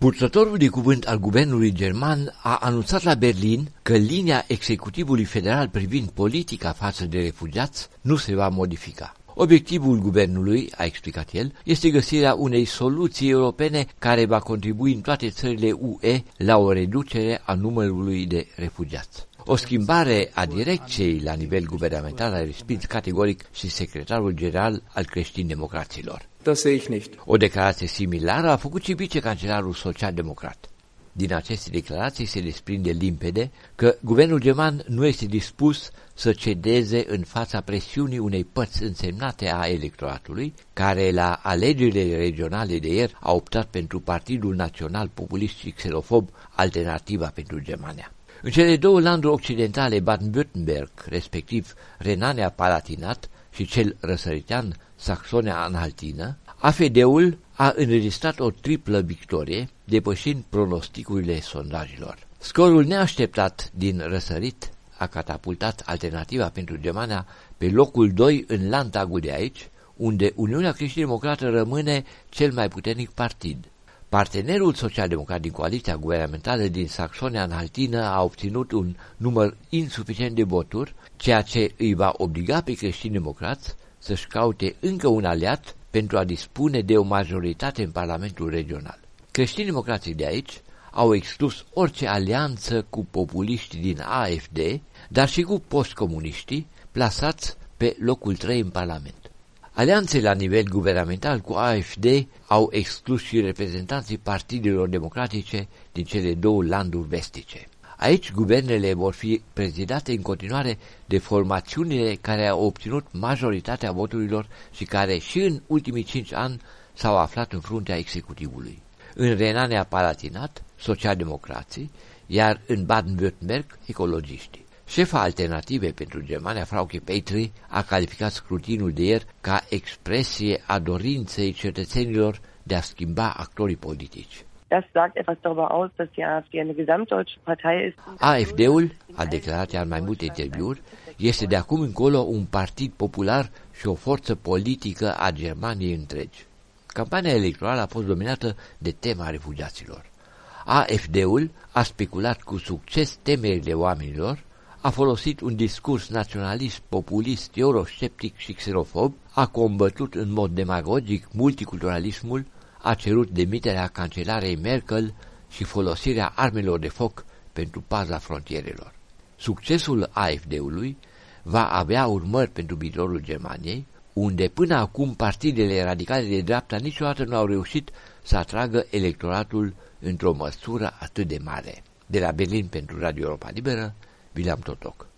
Purtătorul de cuvânt al guvernului german a anunțat la Berlin că linia executivului federal privind politica față de refugiați nu se va modifica. Obiectivul guvernului, a explicat el, este găsirea unei soluții europene care va contribui în toate țările UE la o reducere a numărului de refugiați. O schimbare a direcției la nivel guvernamental a respins categoric și secretarul general al creștin-democraților. O declarație similară a făcut și vicecancelarul social-democrat. Din aceste declarații se desprinde limpede că guvernul german nu este dispus să cedeze în fața presiunii unei părți însemnate a electoratului, care la alegerile regionale de ieri a optat pentru Partidul Național Populist și Xenofob, Alternativa pentru Germania. În cele două landuri occidentale, Baden-Württemberg, respectiv Renania-Palatinat și cel răsăritean, Saxonia-Anhaltină, AfD-ul a înregistrat o triplă victorie, depășind pronosticurile sondajelor. Scorul neașteptat din răsărit a catapultat Alternativa pentru Germania pe locul 2 în Landtagul de aici, unde Uniunea Creștin-Democrată rămâne cel mai puternic partid. Partenerul social-democrat din coaliția guvernamentală din Saxonia-Anhaltină a obținut un număr insuficient de voturi, ceea ce îi va obliga pe creștini-democrați să-și caute încă un aliat pentru a dispune de o majoritate în Parlamentul regional. Creștini-democrații de aici au exclus orice alianță cu populiștii din AfD, dar și cu postcomuniștii, plasați pe locul 3 în Parlament. Alianțele la nivel guvernamental cu AfD au exclus și reprezentanții partidelor democratice din cele două landuri vestice. Aici guvernele vor fi prezidate în continuare de formațiunile care au obținut majoritatea voturilor și care și în ultimii 5 ani s-au aflat în fruntea executivului. În Renania-Palatinat, socialdemocrații, iar în Baden-Württemberg, ecologiștii. Șefa Alternative pentru Germania, Frauke Petry, a calificat scrutinul de ieri ca expresie a dorinței cetățenilor de a schimba actorii politici. Das sagt etwas darüber aus, dass die AfD eine gesamtdeutsche Partei ist. AfD-ul, a declarat ea în mai multe interviuri, este de acum încolo un partid popular și o forță politică a Germaniei întregi. Campania electorală a fost dominată de tema refugiaților. AfD-ul a speculat cu succes temerile oamenilor, a folosit un discurs naționalist, populist, eurosceptic și xenofob, a combătut în mod demagogic multiculturalismul, a cerut demiterea cancelarei Merkel și folosirea armelor de foc pentru paza frontierelor. Succesul AfD-ului va avea urmări pentru viitorul Germaniei, unde până acum partidele radicale de dreapta niciodată nu au reușit să atragă electoratul într-o măsură atât de mare. De la Berlin pentru Radio Europa Liberă, William Totoc.